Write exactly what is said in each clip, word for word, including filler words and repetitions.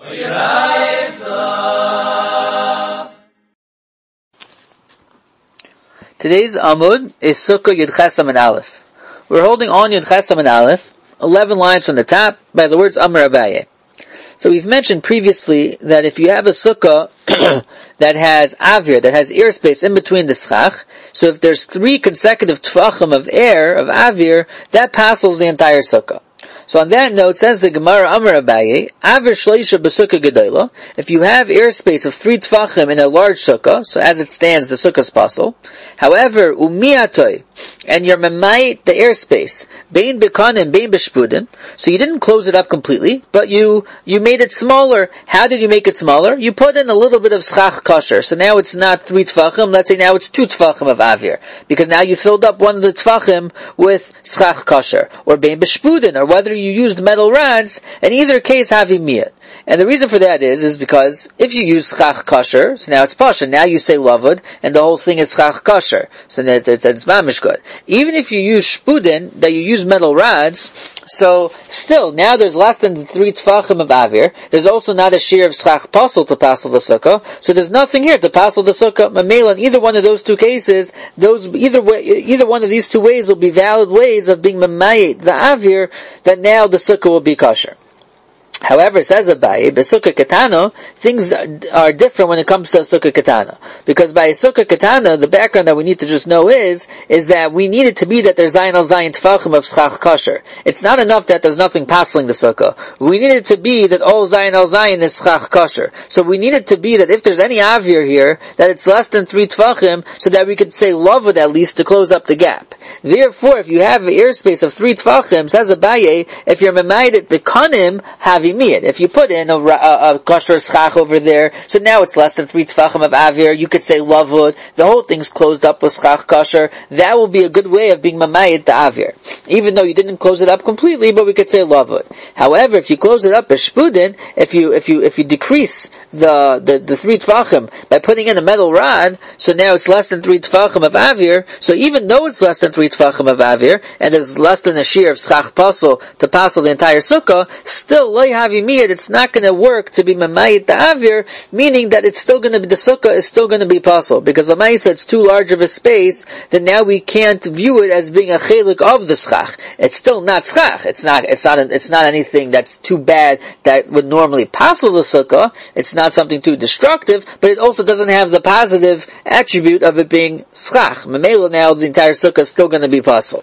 Today's Amud is Sukkah Yud Ches Amud Aleph. We're holding on Yud Ches Amud Aleph, eleven lines from the top, by the words Amar Abaye. So we've mentioned previously that if you have a Sukkah that has avir, that has airspace in between the schach, so if there's three consecutive tfachim of air, of avir, that passes the entire Sukkah. So on that note, says the Gemara Amar Abaye, Avir Shleisha B'Sukkah Gedola, if you have airspace of three tfachim in a large sukkah, so as it stands, the sukkah is pasul. However, Umiatoy, and you're memayit the airspace, Bein Bekanim, Bein B'Shpudin, so you didn't close it up completely, but you, you made it smaller. How did you make it smaller? You put in a little bit of schach kosher, so now it's not three tfachim, let's say now it's two tfachim of avir, because now you filled up one of the tfachim with schach kosher, or Bein B'Shpudin, or whether you used metal rods, in either case havi miyat. And the reason for that is, is because if you use schach kosher, so now it's pasha, now you say lavud, and the whole thing is schach kosher, so that, that, that's mamish good. Even if you use shpudin, that you use metal rods, so still, now there's less than three tfachim of avir, there's also not a shear of schach pasel to pasel the sukkah, so there's nothing here to pasel the sukkah. Mamela, in either one of those two cases, those, either way, either one of these two ways will be valid ways of being mamayit the avir, that now the sukkah will be kosher. However, says Abaye, Besukkah Katana, things are different when it comes to a Sukkah Katana. Because by a Sukkah Katana, the background that we need to just know is, is that we need it to be that there's Zayin al Zayin Tfachim of Schach Kosher. It's not enough that there's nothing passing the Sukkah. We need it to be that all Zayin al Zayin is Schach Kosher. So we need it to be that if there's any Avir here, that it's less than three Tfachim, so that we could say Lavud at least to close up the gap. Therefore, if you have an airspace of three Tfachim, says Abaye, if you're Memayit Bekanim, havi If you put in a, a, a kosher schach over there, so now it's less than three tfachim of avir, you could say lavud, the whole thing's closed up with schach kosher, that will be a good way of being mamayit the avir. Even though you didn't close it up completely, but we could say lavud. However, if you close it up as shpudin, if you, if you, if you decrease the, the, the three tfachim by putting in a metal rod, so now it's less than three tfachim of avir, so even though it's less than three tfachim of avir, and there's less than a shear of schach pasel to pasel the entire sukkah, still lo it's not going to work to be mamayit the avir, meaning that it's still going to be, the sukkah is still going to be possible, because the Lamaisa it's too large of a space, that now we can't view it as being a chelik of the schach. It's still not schach. It's not, it's not, it's not anything that's too bad that would normally passel the sukkah. It's not something too destructive, but it also doesn't have the positive attribute of it being schach. Mamela now the entire sukkah is still going to be passel.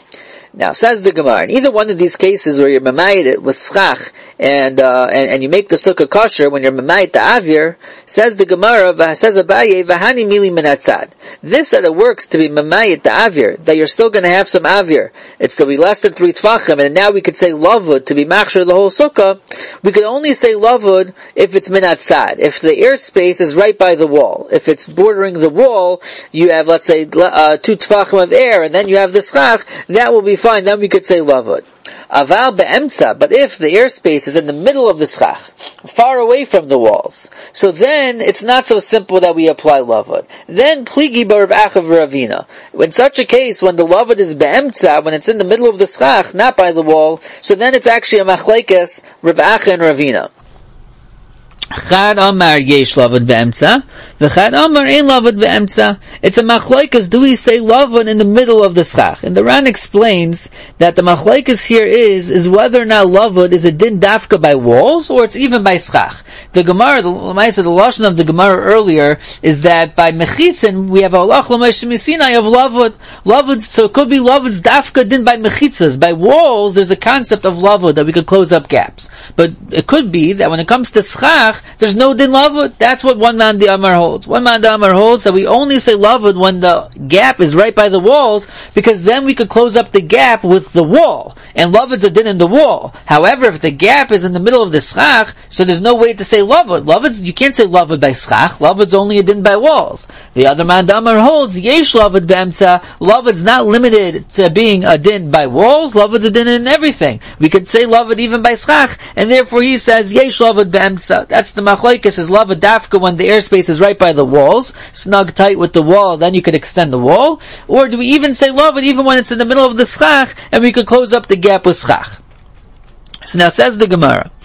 Now, says the Gemara, in either one of these cases where you're mamayit it with schach, and, uh, and, and you make the sukkah kosher when you're mamayit the avir, says the Gemara, says Abaye, v'hani mili minatzad. This that it works to be mamayit the avir, that you're still going to have some avir, it's going to be less than three tfachim, and now we could say lavud to be machshir the whole sukkah. We could only say lavud if it's minatzad, if the airspace is right by the wall. If it's bordering the wall, you have, let's say, uh, two tfachim of air, and then you have the schach, that will be fine, then we could say lavud. Aval be'emtza, but if the airspace is in the middle of the schach, far away from the walls, so then it's not so simple that we apply lavud. Then pligi bar Rav Acha v'Ravina. In such a case, when the lavud is be'emtza, when it's in the middle of the schach, not by the wall, so then it's actually a machlekes Rav Acha and Ravina. Chad Amar yesh lavud be'emtza, v'chad Amar ein lavud be'emtza. It's a machlokes. Do we say lavud in the middle of the schach? And the Ran explains that the machlokes here is is whether or not lavud is a din dafka by walls or it's even by schach. The Gemara, the Lamaisa, the lashon of the Gemara earlier is that by mechitzin we have Allah l'moshe misinai of lavud. Lavud, so it could be lavud's dafka din by mechitzas. By walls, there's a concept of lavud that we could close up gaps. But it could be that when it comes to schach, there's no din lavud. That's what one man the Amar holds. One man the Amar holds that we only say lavud when the gap is right by the walls, because then we could close up the gap with the wall. And lavud's a din in the wall. However, if the gap is in the middle of the schach, so there's no way to say lavud. Lavud's, you can't say lavud by schach. Lavud's only a din by walls. The other man the Amar holds, yesh lavud be'emtza. Lavud's not limited to being a din by walls. Lavud's a din in everything. We could say lavud even by schach, and therefore he says yesh lavud be'emtza. That's the machlokes is lavud dafka when the airspace is right by the walls, snug tight with the wall, then you could extend the wall. Or do we even say lavud even when it's in the middle of the schach, and we could close up the gap with schach? So now says the Gemara,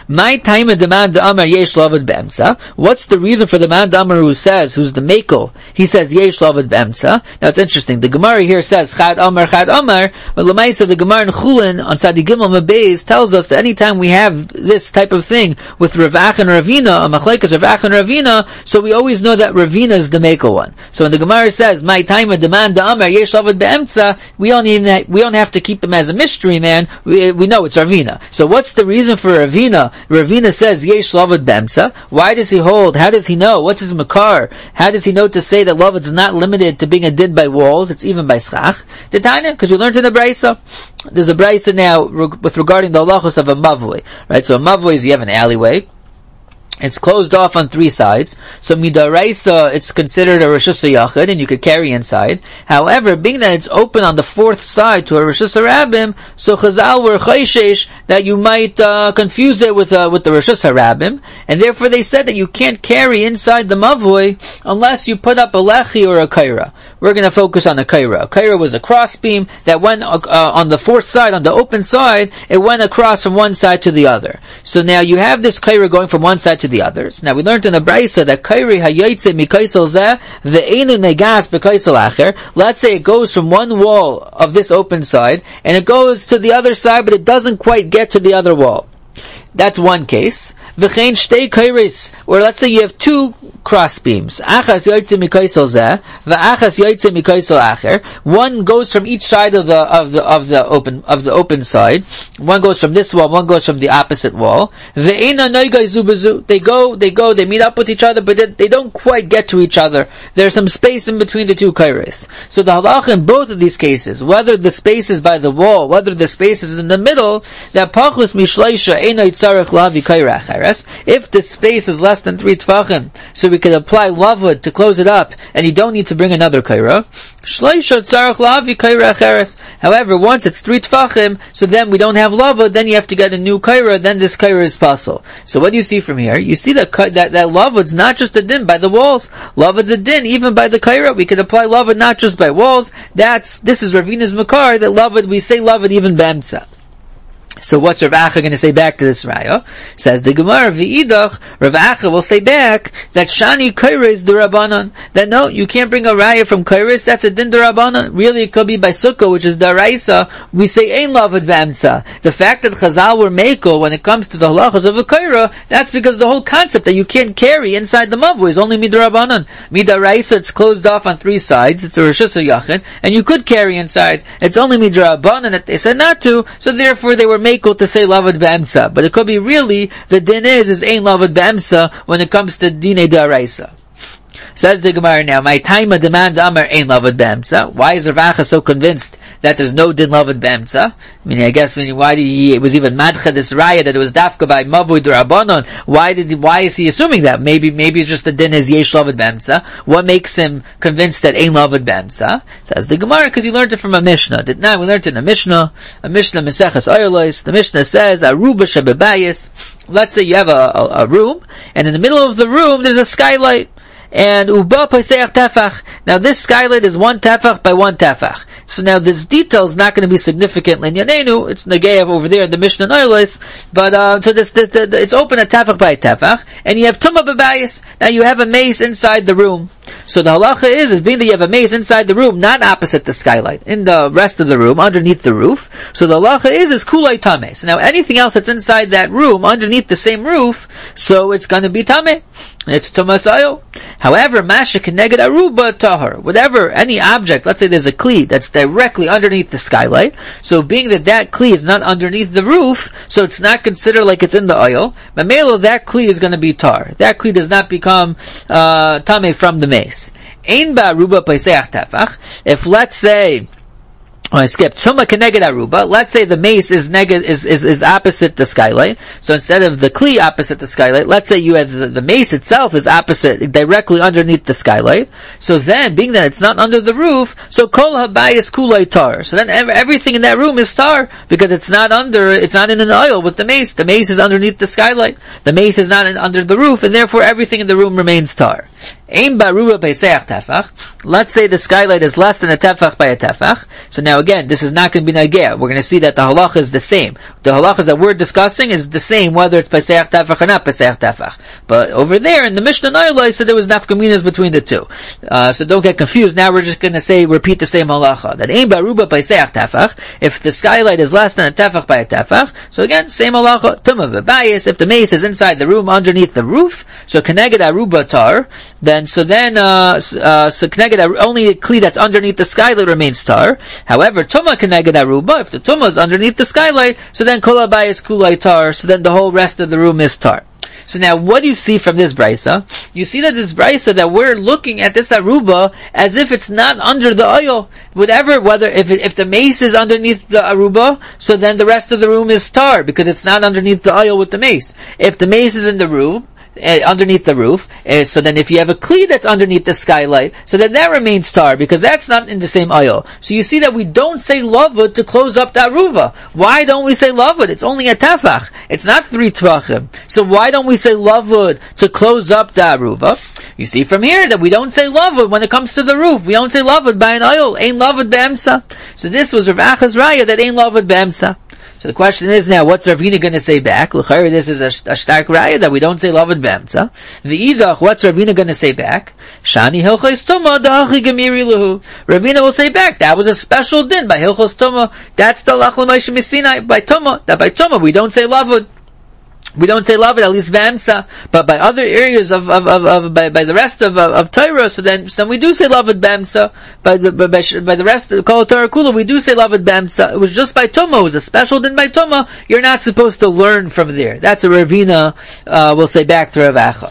My time of the man Amar yesh lavud be'emtza. What's the reason for the man Amar who says, who's the mekel? He says yesh lavud be'emtza. Now it's interesting. The Gemara here says chad Amar chad Amar, but Lamaisa the Gemara in Chulin on Sadi Gimel Mabez tells us that anytime we have this type of thing with Rav Ach and Ravina, a machlekes Rav Ach and Ravina, so we always know that Ravina is the mekel one. So when the Gemara says my time of the man Amar yesh lavud be'emtza, we don't even we don't have to keep him as a mystery man. We, we know it's Ravina. So what's the reason for Ravina? Ravina says yesh lavud be'emtza. Why does he hold? How does he know? What's his makar? How does he know to say that lavud is not limited to being a din by walls? It's even by schach. The Tanya, because we learned in the Braisa. There's a Braisa now with regarding the halachos of a mavui, right? So a mavui is you have an alleyway. It's closed off on three sides. So midaraisa, it's considered a Rosh Hashanah, and you could carry inside. However, being that it's open on the fourth side to a Rosh Hashanah, so Chazal were chayshesh that you might uh, confuse it with uh, with the Rosh Hashanah, and therefore they said that you can't carry inside the mavui unless you put up a lechi or a kaira. We're going to focus on a kaira. A kaira was a crossbeam that went uh, on the fourth side, on the open side, it went across from one side to the other. So now you have this kaira going from one side to the others. Now we learned in the Braisa that kairi hayotze mikaisel zeh ve'enu negas bekaisel acher. Let's say it goes from one wall of this open side and it goes to the other side, but it doesn't quite get to the other wall. That's one case. V'chein shtei kairis, or let's say you have two cross beams. Achas yoytze mikaisel zeh, v'achas yoytze mikaisel acher. One goes from each side of the of the of the open of the open side. One goes from this wall. One goes from the opposite wall. Ve'ena noigay zu bezu. They go, they go, they meet up with each other, but they, they don't quite get to each other. There's some space in between the two kairis. So the halach in both of these cases, whether the space is by the wall, whether the space is in the middle, that pachus mishleisha ena yitzarech lavi kaira acheres. If the space is less than three tefachim, so we could apply lavud to close it up, and you don't need to bring another kaira. Shleisha tzarech lavi kaira acheres. However, once it's three tefachim, so then we don't have lavud, then you have to get a new kaira, then this kaira is possible. So what do you see from here? You see that that, that lavud's not just a din by the walls. Lavud's a din even by the kaira. We could apply lavud not just by walls. That's, this is Ravina's makar, that lavud, we say lavud even b'emtza. So what's Rav Acha going to say back to this raya? Says the Gemara, v'idach, Rav Acha will say back that shani kairis derabanan. That no, you can't bring a raya from kairis. That's a din derabanan. Really, it could be by sukkah, which is daraisa. We say ein lavud b'emtza. The fact that Chazal were mekel when it comes to the halachas of a kaira, that's because the whole concept that you can't carry inside the mavu is only midarabanan. Midaraisa, it's closed off on three sides. It's a Rosh Hashanah, and you could carry inside. It's only midarabanan that they said not to. So therefore, they were mekel to say lavud be'emtza, but it could be really the din is is ain't lavud be'emtza when it comes to dine daraisa. Says the Gemara now, my time of demand amar ain't lavud be'emtza. Why is Rav Acha so convinced that there's no din lavud be'emtza? I mean, I guess when why did he? It was even madcha this raya that it was dafka by mavui d'rabanan. Why did? He, why is he assuming that? Maybe, maybe it's just the din is yesh lavud be'emtza. What makes him convinced that ain't lavud be'emtza? Says the Gemara, because he learned it from a Mishnah. Did not we learned it in a Mishnah? A Mishnah Meseches Oylos. The Mishnah says aruba shebebayis. Let's say you have a, a, a room, and in the middle of the room there's a skylight. And uba paseach tefach. Now this skylight is one tefach by one tefach. So now this detail is not going to be significant in Yanenu. It's Negev over there in the Mishnah Noilis. But, uh, so this, this, this, it's open a tefach by a tefach. And you have tumah bebayis. Now you have a mace inside the room. So the halacha is, is being that you have a mace inside the room, not opposite the skylight, in the rest of the room, underneath the roof. So the halacha is, is kulay tameh. So now anything else that's inside that room, underneath the same roof, so it's going to be tameh. It's tumasayo. However, masha keneged aruba tahar. Whatever, any object, let's say there's a kli that's directly underneath the skylight. So being that that kli is not underneath the roof, so it's not considered like it's in the oil. Mamelo, that kli is going to be tar. That kli does not become uh, tameh from the mace. Ein ba aruba paiseach tefach. If let's say, Oh, I skipped. Tuma keneged aruba. Let's say the mace is neged is, is is opposite the skylight. So instead of the kli opposite the skylight, let's say you have the, the mace itself is opposite, directly underneath the skylight. So then, being that it's not under the roof, so kol habayis kulay tar. So then everything in that room is tar because it's not under, it's not in an oil with the mace. The mace is underneath the skylight. The mace is not in, under the roof, and therefore everything in the room remains tar. Ein baruba peiseach tefach. Let's say the skylight is less than a tefach by a tefach. So now again, this is not going to be nagea. We're going to see that the halacha is the same. The halachas that we're discussing is the same whether it's Pesach Tefach or not Pesach Tefach. But over there in the Mishnah Nailai said there was nafkaminas between the two. Uh, so don't get confused. Now we're just going to say, repeat the same halacha. That Ein Baruba Pesach Tefach, if the skylight is less than a Tefach by a Tefach, so again, same halacha. Tumah V'bayis, if the mace is inside the room underneath the roof, so Keneged Aruba Tar, then, so then, uh, uh so Keneged only a kli that's underneath the skylight remains tar. However, Tumah Keneged Aruba, if the Tumah is underneath the skylight, so then Kol Abayis Kulai Tar, so then the whole rest of the room is tar. So now, what do you see from this brisa? You see that this brisa, that we're looking at this aruba as if it's not under the oil. Whatever, whether, if it, if the mace is underneath the aruba, so then the rest of the room is tar, because it's not underneath the oil with the mace. If the mace is in the room, Uh, underneath the roof, uh, so then if you have a kli that's underneath the skylight, so then that remains tar, because that's not in the same oil. So you see that we don't say lavud to close up the aruva. Why don't we say lavud? It's only a tefach. It's not three tvachim. So why don't we say lavud to close up the aruva? You see from here that we don't say lavud when it comes to the roof. We don't say lavud by an oil. Ain't lavud be'emsa. So this was Rav Acha's raya that ain't lavud be'emsa. So the question is now, what's Ravina going to say back? L'chayr, this is a, a stark raya that we don't say lavud be'emtza. V'idach, what's Ravina going to say back? Shani hilchos tuma da'achi gemiri lehu. Ravina will say back, that was a special din by hilchos tuma. That's the lach l'maisha misinai by tuma. That by tuma we don't say lavud. We don't say lavud, at least v'emtza, but by other areas of, of, of, of by, by the rest of, of, of Torah, so then, so then we do say lavud b'emtza, by the, by, by the rest of Kol Torah Kula, we do say lavud b'emtza. It was just by Tumah, it was a special din by Tumah, you're not supposed to learn from there. That's a Ravina, uh, we'll say back to Rav Acha.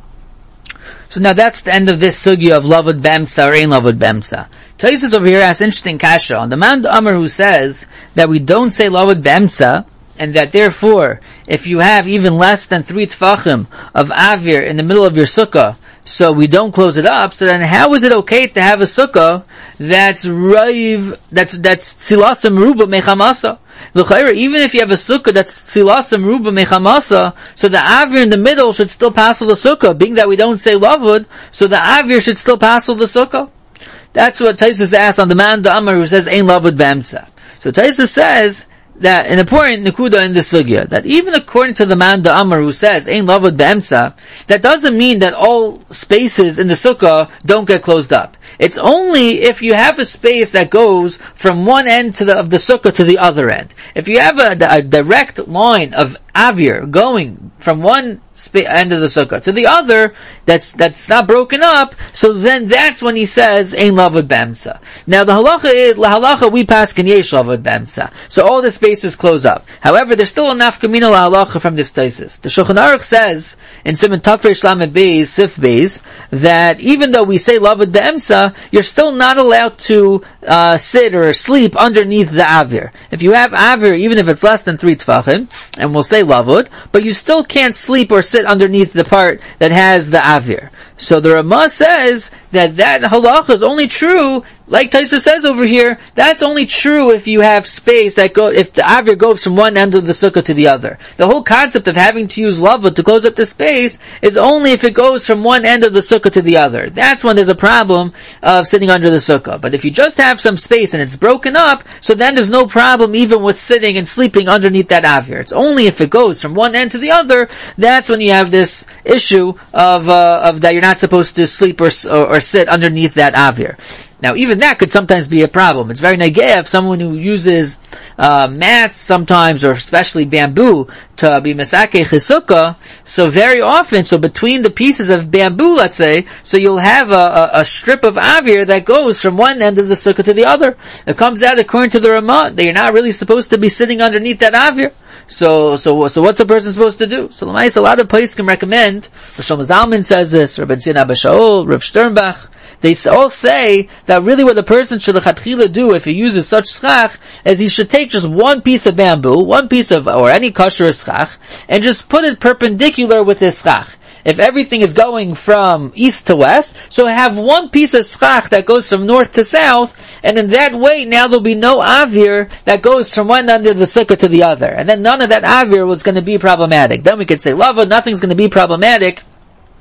So now that's the end of this sugya of lavud b'emtza or ein lavud b'emtza. Taisus over here asks interesting kasha on the man Amar who says that we don't say lavud b'emtza, and that therefore, if you have even less than three tefachim of avir in the middle of your sukkah, so we don't close it up, so then how is it okay to have a sukkah that's raiv, that's, that's tzilasam ruba mechamasa? L'chayra, even if you have a sukkah that's tzilasam ruba mechamasa, so the avir in the middle should still passel the sukkah, being that we don't say lavud, so the avir should still passel the sukkah. That's what Taisus asked on the man Amar who says, Ein lavud b'emtza. So Taisus says, that an important nekuda in the sugya, that even according to the man Amar who says Ein lavud be'emtza, that doesn't mean that all spaces in the sukkah don't get closed up. It's only if you have a space that goes from one end to the, of the sukkah to the other end. If you have a, a direct line of avir going from one sp- end of the sukkah to the other, that's that's not broken up, so then that's when he says Ein lavud be'emtza. Now the halacha is, la halacha we pass kan yesh lavud be'emtza. So all the spaces close up. However, there's still a nafkamina la halacha from this thesis. The Shulchan Aruch says in Siman Tafresh Lamed Beis Sif Beis that even though we say lavud be'emtza, you're still not allowed to uh, sit or sleep underneath the avir. If you have avir, even if it's less than three tefachim, and we'll say lavud, but you still can't sleep or sit underneath the part that has the avir. So the Ramah says that that halacha is only true, like Taisa says over here, that's only true if you have space that go, if the avir goes from one end of the sukkah to the other. The whole concept of having to use lavud to close up the space is only if it goes from one end of the sukkah to the other. That's when there's a problem of sitting under the sukkah. But if you just have some space and it's broken up, so then there's no problem even with sitting and sleeping underneath that avir. It's only if it goes from one end to the other, that's when you have this issue of, uh, of that you're not supposed to sleep or, or, or sit underneath that avir. Now, even that could sometimes be a problem. It's very negeh if someone who uses uh, mats sometimes, or especially bamboo, to be mesakeh chisukkah. So very often, so between the pieces of bamboo, let's say, so you'll have a, a, a strip of avir that goes from one end of the sukkah to the other. It comes out according to the Ramah that you're not really supposed to be sitting underneath that avir. So, so, so what's a person supposed to do? So, a lot of places can recommend. Rav Shlomo Zalman says this. Rabbi Tzin Abba Shaul, Rav Sternbach. They all say that really what a person should lechatchila do if he uses such schach is he should take just one piece of bamboo, one piece of, or any kosher schach, and just put it perpendicular with his schach. If everything is going from east to west, so have one piece of schach that goes from north to south, and in that way now there'll be no avir that goes from one end of the sukkah to the other. And then none of that avir was going to be problematic. Then we could say, lava, nothing's going to be problematic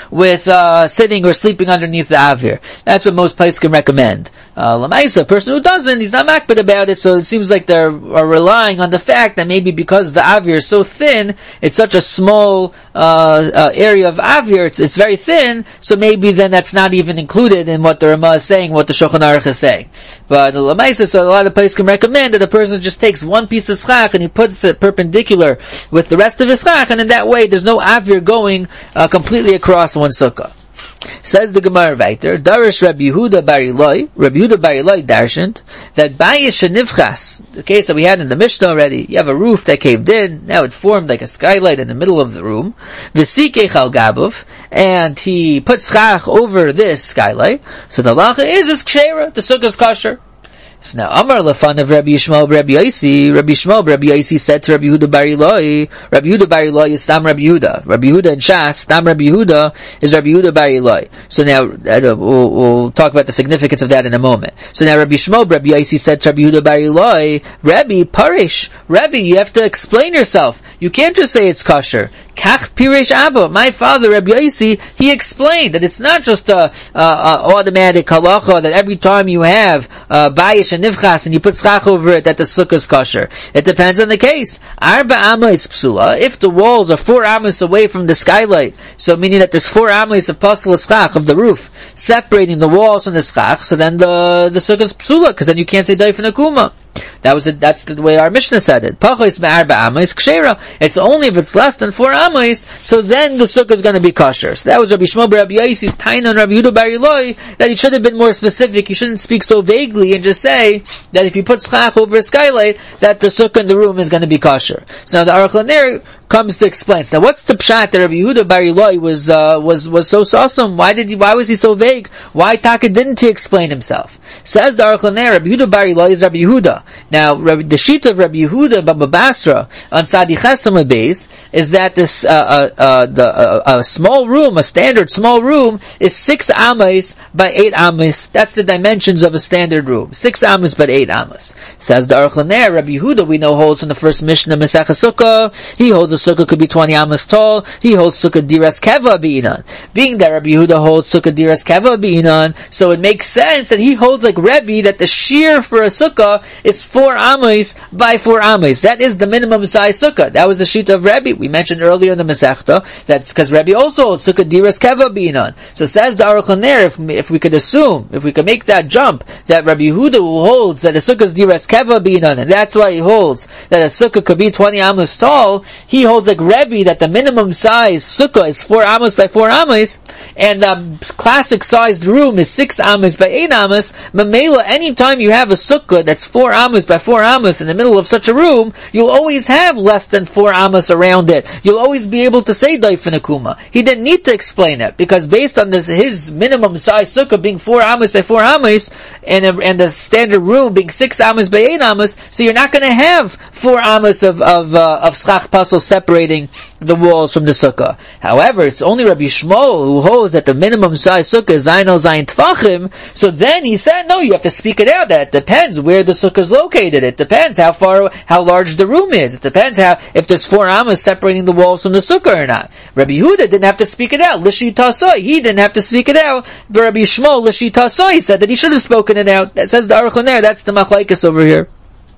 with uh, sitting or sleeping underneath the avir. That's what most poskim recommend. Uh, Lamaisa, a person who doesn't, he's not makbid about it, so it seems like they are relying on the fact that maybe because the avir is so thin, it's such a small uh, uh, area of avir, it's, it's very thin, so maybe then that's not even included in what the Ramah is saying, what the Shulchan Aruch is saying. But the Lamaisa, so a lot of poskim recommend that a person just takes one piece of schach and he puts it perpendicular with the rest of his schach, and in that way there's no avir going uh, completely across one sukkah. Says the Gemara weiter, Darish Rabbi Yehuda Bar Ilai, Rabbi Yehuda Bar Ilai darshant, that Bayish Nivchas, the case that we had in the Mishnah already, you have a roof that caved in, now it formed like a skylight in the middle of the room, V'sikech al Gabuv, and he put schach over this skylight, so the halacha is is kshera, the sukkah is kosher. So now, Amar Lafan of Rabbi Yishmael Rabbi Yosi, Rabbi Yishmael Rabbi Yosi said to Rabbi Yehuda Bar Ilai, Rabbi Yehuda Bar Ilai is Stam Rabbi Yehuda. Rabbi Yehuda and Shas, Stam Rabbi Yehuda is Rabbi Yehuda Bar Ilai. So now, uh, we'll, we'll talk about the significance of that in a moment. So now, Rabbi Yishmael Rabbi Yosi said to Rabbi Yehuda Bar Ilai, Rabbi, Parish, Rabbi, you have to explain yourself. You can't just say it's kosher. Kach Pirish Abba, my father Rabbi Yosi, he explained that it's not just a, a, a automatic halacha that every time you have uh, bayish and nivchas and you put schach over it that the sukkah is kosher. It depends on the case. Arba amas psula, if the walls are four amas away from the skylight, so meaning that there's four amas of pasal schach of the roof separating the walls from the schach, so then the the sukkah is psula, because then you can't say daifin akuma. That was a, that's the way our Mishnah said it. Pachos me'arba amas kshera. It's only if it's less than four amas, so then the sukkah is going to be kosher. So that was Rabbi Shmuel Rabbi Yossi's taina and Rabbi Yehuda Bar Ilai, that he should have been more specific. He shouldn't speak so vaguely and just say that if you put schach over a skylight, that the sukkah in the room is going to be kosher. So now the Aruch LaNer comes to explain. So now what's the pshat that Rabbi Yehuda Bar Ilai was uh, was was so awesome? Why did he? Why was he so vague? Why Taka didn't he explain himself? Says the Aruch LaNer, Rabbi Yehuda Bar Ilai is Rabbi Yehuda. Now, Rabbi, the sheet of Rabbi Yehuda Baba Basra on Sadi Chesam Beis is that this uh, uh, uh, the uh, a small room, a standard small room, is six amas by eight amas. That's the dimensions of a standard room. Six amas by eight amas. Says the Aruch LaNer, Rabbi Yehuda we know holds in the first Mishnah Masechah Sukkah. He holds the sukkah could be twenty amas tall. He holds sukkah diras keva beinan. Being that Rabbi Yehuda holds sukkah diras keva beinan, so it makes sense that he holds like Rebbe that the shear for a sukkah is four amas by four amas. That is the minimum size sukkah. That was the sheet of Rebbe. We mentioned earlier in the Masechta that's because Rebbe also holds sukkah diras keva beinan. So says the Aruch LaNer, if, if we could assume, if we could make that jump, that Rabbi Yehuda who holds that a sukkah is diras keva beinan, and that's why he holds that a sukkah could be twenty amas tall, he holds like Rebbe that the minimum size sukkah is four amas by four amas, and the classic sized room is six amas by eight amas. Mamela, anytime you have a sukkah that's four amas by four amas in the middle of such a room, you'll always have less than four amas around it. You'll always be able to say daifin akuma. He didn't need to explain it, because based on this, his minimum size sukkah being four amas by four amas, and, a, and the standard room being six amas by eight amas, so you're not going to have four amas of, of, uh, of schach pasel separating the walls from the sukkah. However, it's only Rabbi Shmuel who holds that the minimum size sukkah is zayin al zayin tfachim, so then he said, no, you have to speak it out, that it depends where the sukkah is located. It depends how far, how large the room is. It depends how, if there's four amas separating the walls from the sukkah or not. Rabbi Yehuda didn't have to speak it out. Lishi tasoi, he didn't have to speak it out. But Rabbi Shmuel, Lishi tasoi, said that he should have spoken it out. That says the Aruch LaNer, that's the machlaikas over here.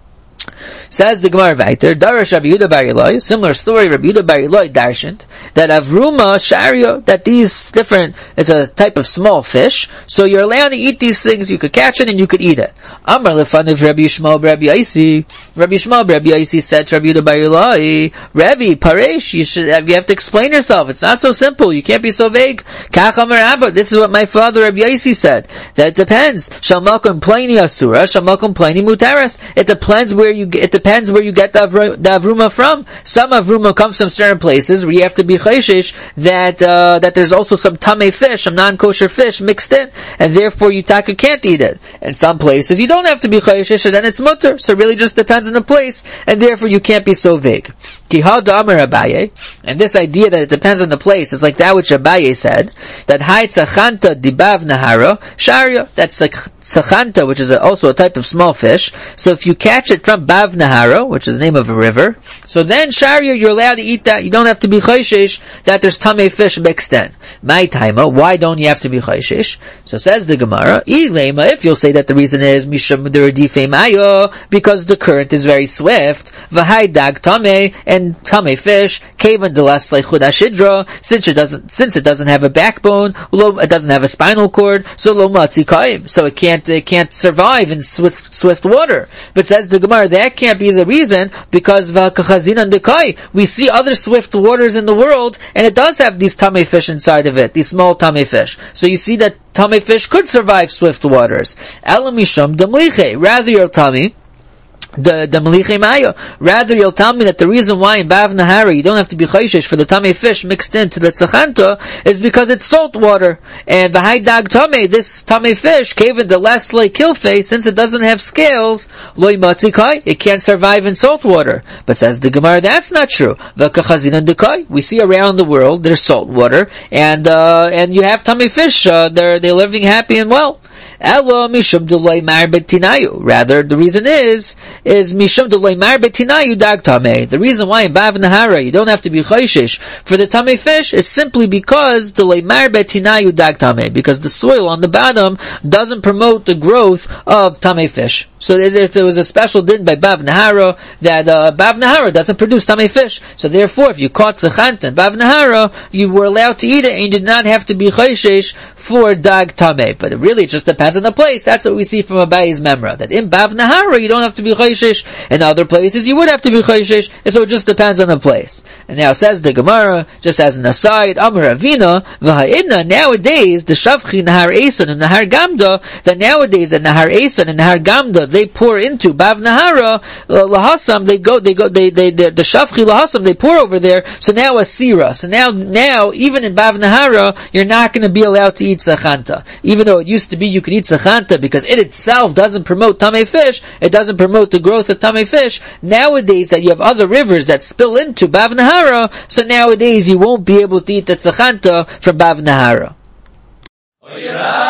Says the Gemara weiter, Darash Rabbi Yehuda Bar Ilai, similar story, Rabbi Yehuda Bar Ilai darshant, that Avruma, Sharia, that these different, it's a type of small fish, so you're allowed to eat these things, you could catch it and you could eat it. Amar lefan of Rabbi Yishmael Rabbi Yosi, Rabbi Yishmael Rabbi Yosi said to Rabbi Yehuda Bar Ilai, Rabbi, Paresh, you should have, you have to explain yourself, it's not so simple, you can't be so vague. Kach Amar Abba, this is what my father Rabbi Yosi said, that it depends. Shalmakum Plaini Asura, Shalmakum Plaini Mutaras, it depends where you get, it depends where you get the, avru, the avruma from. Some avruma comes from certain places where you have to be chayshish that uh, that there's also some tamei fish, some non-kosher fish mixed in, and therefore you taka can't eat it. And some places you don't have to be chayshish, and then it's mutter. So it really just depends on the place, and therefore you can't be so vague. Kihad Amar Abaye, and this idea that it depends on the place is like that which Abaye said, that Haitzachanta Dibav Nahara Sharia, that's like tzachanta, which is a, also a type of small fish. So if you catch it from Bav Nahara, which is the name of a river, so then Sharia, you're allowed to eat that. You don't have to be chayshish that there's tamei fish mixed in. My taima, why don't you have to be chayshish? So says the Gemara, ilema, if you'll say that the reason is misham deradife mayo, because the current is very swift, v'hai dag tamei, and tamei fish, kavan delas leichud ashidra, since it doesn't, since it doesn't have a backbone, it doesn't have a spinal cord, so lo matzi kaim, so it can't, it can't survive in swift, swift water. But says the Gemara, that can't be the reason, because v'kachazin dekai, we see other swift waters in the world, and it does have these tamei fish inside of it, these small tamei fish. So you see that tamei fish could survive swift waters. Elamisham damliche, rather you'll tell me, the the Maliche Maya. Rather, you'll tell me that the reason why in Bav Nahara you don't have to be chayshish for the tamei fish mixed into the tzachanta is because it's salt water. And v'hai dag tamei, this tamei fish, kaven the less like kilfe, since it doesn't have scales, loy matzikai, it can't survive in salt water. But says the Gemara, that's not true. V'kachazin dekai, we see around the world there's salt water, and uh, and you have tamei fish. Uh, they're they're living happy and well. Elo mishum delay mar betinayu. Rather, the reason is is mishum delay mar betinayu dag tamei. The reason why in Bav Nahara you don't have to be chayshish for the tamei fish is simply because delay mar betinayu dag tamei, because the soil on the bottom doesn't promote the growth of tamei fish. So there was a special din by Bav Nahara that uh, Bav Nahara doesn't produce tamei fish. So therefore, if you caught tzachanta in Bav Nahara, you were allowed to eat it and you did not have to be chayshish for dag tamei. But it really just depends on the place. That's what we see from Abayi's memra, that in Bav Nahara you don't have to be chayshish, in other places you would have to be chayshish, and so it just depends on the place. And now says the Gemara, just as an aside, Amar Avina, v'ha'idna, nowadays, the Shavchi Nahar Esan and Nahar Gamda, that nowadays the Nahar Esan and Nahar Gamda, they pour into Bav Nahara, Lahasam, they go, they go, they, they, they the Shavchi Lahasam, they pour over there, so now a Sira. So now, now, even in Bav Nahara, you're not going to be allowed to eat tzachanta. Even though it used to be you could eat tzachanta because it itself doesn't promote tamei fish, it doesn't promote the growth of tamei fish. Nowadays that you have other rivers that spill into Bav Nahara, so nowadays you won't be able to eat the tzachanta from Bav Nahara.